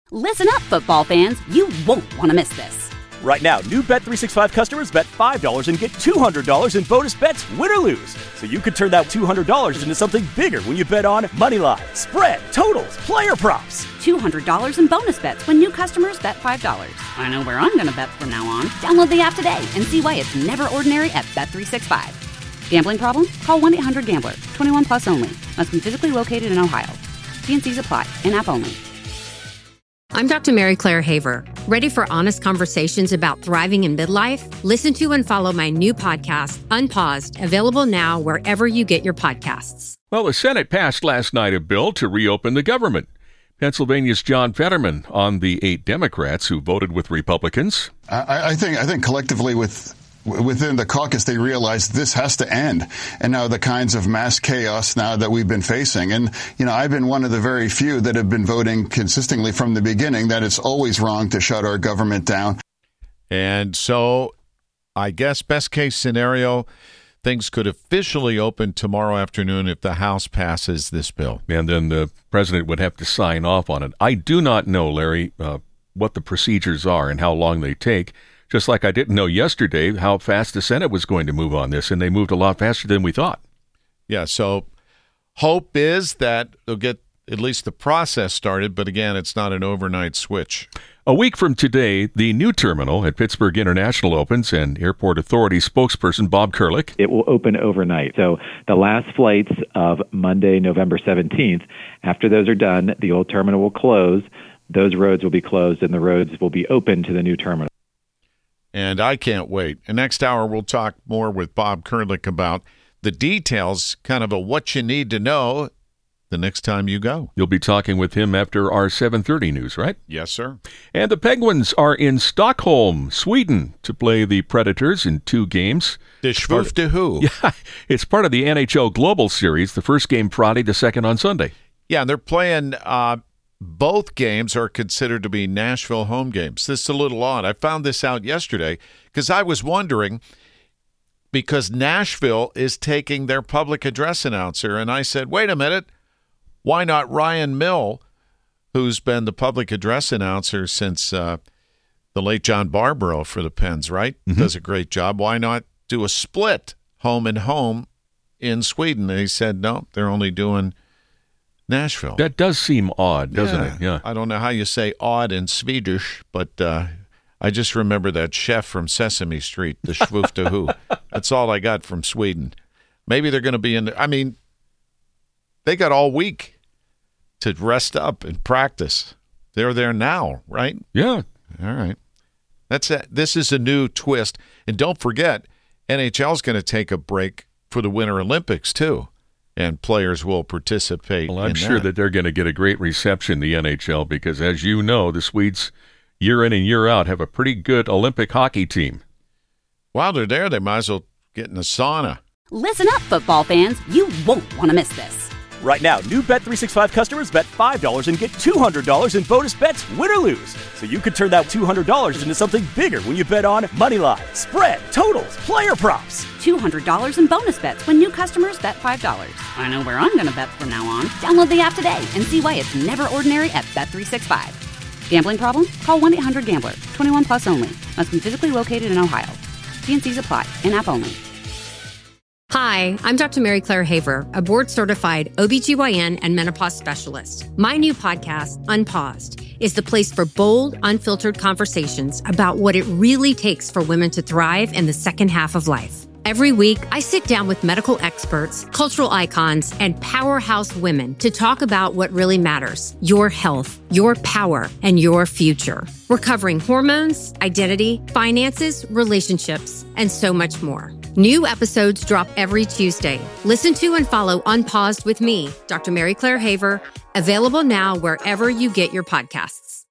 Listen up, football fans. You won't want to miss this. Right now, new Bet365 customers bet $5 and get $200 in bonus bets, win or lose. So you could turn that $200 into something bigger when you bet on moneyline, spread, totals, player props. $200 in bonus bets when new customers bet $5. I know where I'm going to bet from now on. Download the app today and see why it's never ordinary at Bet365. Gambling problem? Call 1-800-GAMBLER. 21 plus only. Must be physically located in Ohio. T&Cs apply. In-app only. I'm Dr. Mary Claire Haver. Ready for honest conversations about thriving in midlife? Listen to and follow my new podcast, Unpaused, available now wherever you get your podcasts. Well, the Senate passed last night a bill to reopen the government. Pennsylvania's John Fetterman on the 8 Democrats who voted with Republicans. I think collectively within the caucus, they realized this has to end. And now the kinds of mass chaos now that we've been facing. And, I've been one of the very few that have been voting consistently from the beginning that it's always wrong to shut our government down. And so I guess best case scenario, things could officially open tomorrow afternoon if the House passes this bill. And then the president would have to sign off on it. I do not know, Larry, what the procedures are and how long they take. Just like I didn't know yesterday how fast the Senate was going to move on this, and they moved a lot faster than we thought. Yeah, so hope is that they'll get at least the process started, but again, it's not an overnight switch. A week from today, the new terminal at Pittsburgh International opens, and Airport Authority spokesperson Bob Kurlick. It will open overnight. So the last flights of Monday, November 17th, after those are done, the old terminal will close. Those roads will be closed, and the roads will be open to the new terminal. And I can't wait. And next hour, we'll talk more with Bob Kurlick about the details, kind of a what you need to know the next time you go. You'll be talking with him after our 7:30 news, right? Yes, sir. And the Penguins are in Stockholm, Sweden, to play the Predators in 2 games. The Schwoof de Who. Yeah, it's part of the NHL Global Series. The first game Friday, the second on Sunday. Yeah, and they're playing... both games are considered to be Nashville home games. This is a little odd. I found this out yesterday because I was wondering, because Nashville is taking their public address announcer, and I said, wait a minute, why not Ryan Mill, who's been the public address announcer since the late John Barbaro for the Pens, right? Mm-hmm. Does a great job. Why not do a split home and home in Sweden? And he said, no, they're only doing Nashville. That does seem odd, doesn't it? Yeah. I don't know how you say odd in Swedish, but I just remember that chef from Sesame Street, the Schwoof de Who. That's all I got from Sweden. Maybe they're going to be in I mean, they got all week to rest up and practice. They're there now, right? Yeah. All right. That's it. This is a new twist. And don't forget, NHL's going to take a break for the Winter Olympics, too. And players will participate. Well, I'm sure that they're going to get a great reception, the NHL, because as you know, the Swedes, year in and year out, have a pretty good Olympic hockey team. While they're there, they might as well get in a sauna. Listen up, football fans. You won't want to miss this. Right now, new Bet365 customers bet $5 and get $200 in bonus bets, win or lose. So you could turn that $200 into something bigger when you bet on moneyline, spread, totals, player props. $200 in bonus bets when new customers bet $5. I know where I'm going to bet from now on. Download the app today and see why it's never ordinary at Bet365. Gambling problem? Call 1-800-GAMBLER. 21 plus only. Must be physically located in Ohio. T&Cs apply. In-app only. Hi, I'm Dr. Mary Claire Haver, a board-certified OBGYN and menopause specialist. My new podcast, Unpaused, is the place for bold, unfiltered conversations about what it really takes for women to thrive in the second half of life. Every week, I sit down with medical experts, cultural icons, and powerhouse women to talk about what really matters: your health, your power, and your future. We're covering hormones, identity, finances, relationships, and so much more. New episodes drop every Tuesday. Listen to and follow Unpaused with me, Dr. Mary Claire Haver, available now wherever you get your podcasts.